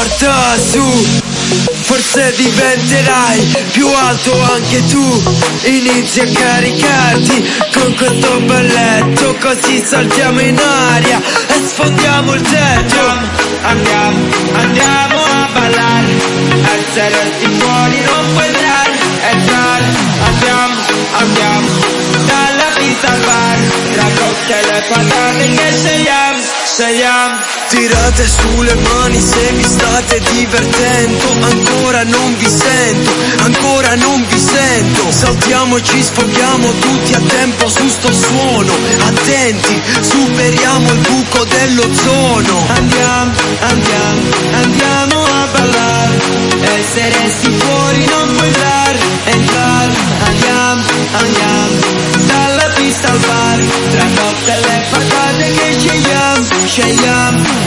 porta su. Forse diventerai più alto anche tu. Inizi a caricarti con questo balletto, così saltiamo in aria e sfondiamo il tetto. Andiamo a ballare, essere di fuori non puoi entrare. Andiamo dalla pista al bar, tra cocktail e patate che scegliamo. Tirate sulle mani se vi state divertendo. Ancora non vi sento. Saltiamo e ci sfoghiamo tutti a tempo su sto suono. Attenti, superiamo il buco dell'ozono. Andiamo a ballare, e se resti fuori non puoi entrare. Andiamo dalla pista al bar, tra cocktail e patate che scegliamo.